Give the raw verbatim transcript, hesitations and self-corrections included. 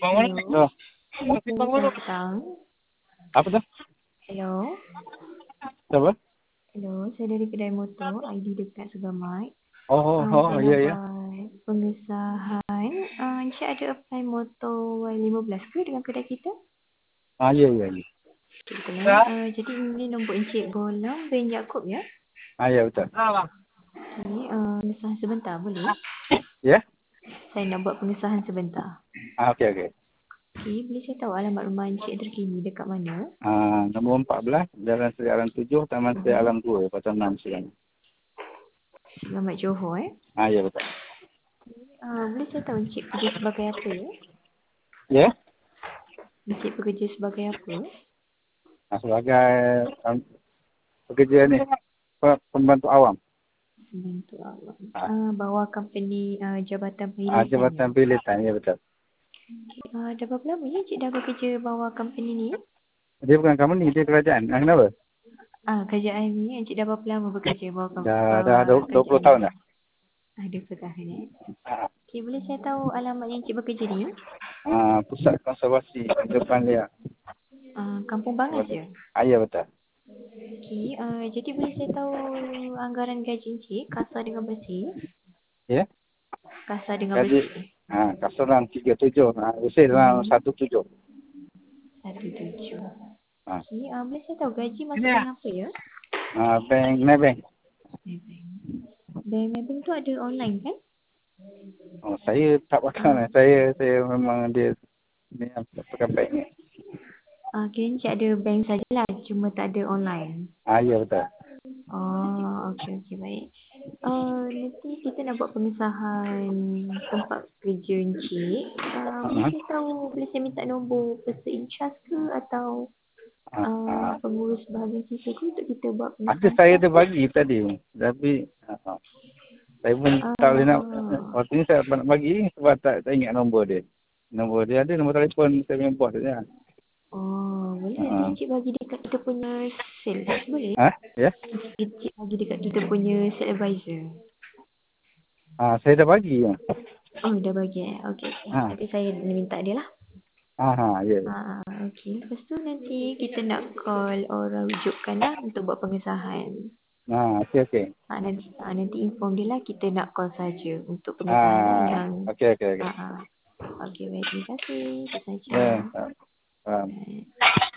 Hello. Oh, Hello, selamat petang. apa tu? Hello. Siapa? Hello, saya dari kedai motor, I D dekat Segamai. Oh, Uh, oh, saya oh, nak ya, ya. buat pengesahan. Uh, Encik ada apply motor Y lima belas ke dengan kedai kita? Ah, ya, ya, ya. Okay, betul eh. Uh, jadi ini nombor Encik Bolang bin Yaakob ya? Ah, ya, betul. Okay, uh, pengesahan sebentar boleh? Ya? Saya nak buat pengesahan sebentar. Ah, okey, okey. Okay, boleh saya tahu alamat rumah Encik terkini dekat mana? Ah, nombor empat belas, Jalan Seri Alam tujuh, Taman Seri Uh-huh. Alam dua, Pasal enam sekarang. Selamat Johor eh. Ah, ya, betul. Uh, boleh saya tahu Encik kerja sebagai apa ya? Ya? Encik bekerja sebagai apa? Ah, sebagai um, pekerja ni, pe- pembantu awam. Membantu awam. Ah, Uh, bawah company uh, Jabatan ah, Perkhidmatan ni. Jabatan Pilihan, ya, betul. Uh, dah berapa lama ya Encik dah bekerja bawah company ni? Dia bukan company, dia kerajaan. Ah, kenapa? Ah, kerajaan ni Encik dah berapa lama bekerja bawah, kom- Dah, dah bawah dua puluh kerajaan tahun ni? dah. Ah, dua puluh tahun eh. Ah, Okay, boleh saya tahu alamat yang Encik bekerja ni? ah, Pusat Konservasi Kehidupan Liar. Uh, Kampung Bangas ya? Ah, ya, betul. Okay, uh, jadi boleh saya tahu anggaran gaji Encik kasar dengan bersih? Ya? Kasar dengan Jadi, bersih. ah, kasar dalam tiga tujuh, ah, bersih dalam Hmm, satu tujuh. satu tujuh. Ah, Okay, uh, boleh saya tahu gaji masuk dengan apa ya? ah, bank, Maybank. Maybank. Bank Maybank tu ada online kan? Oh, saya tak pakai Uh, lah. Saya saya memang dia ni yang pakai bank ni. uh, kira Encik ada bank sajalah, cuma tak ada online. Ah, ya, betul. Oh, okey okey baik. Uh, nanti kita nak buat pengesahan tempat kerja Encik. Uh, boleh Uh-huh. saya tahu, boleh saya minta nombor person in charge ke atau Ah, uh, ah. pengurus bahagian kita ke untuk kita buat Ada pengesahan saya staff ada ke? bagi tadi. Tapi ah, saya pun tak boleh nak. Uh, Waktu ni saya tak nak bagi sebab tak, tak ingat nombor dia. Nombor dia ada, nombor telefon saya punya bos dia. oh, boleh nanti Uh-huh. Encik bagi dekat kita punya sales. Boleh? Ah, ya? Encik bagi dekat kita punya sales advisor. Ah, saya dah bagi. Ya. Oh, dah bagi eh. Okey, okey. Ah, Nanti saya minta dia lah. ah, ah, ya. Ya. Ah, okey. Lepas tu nanti kita nak call orang rujukkan lah untuk buat pengesahan. Ah, okey, okey. Ah, nanti, ah, nanti inform dia lah kita nak call saja untuk pengesahan lah Ah, yang okey, okey, okey. ah, ah. Okey, baik. Terima kasih. Itu saja. Ya, ah, ah. Baik.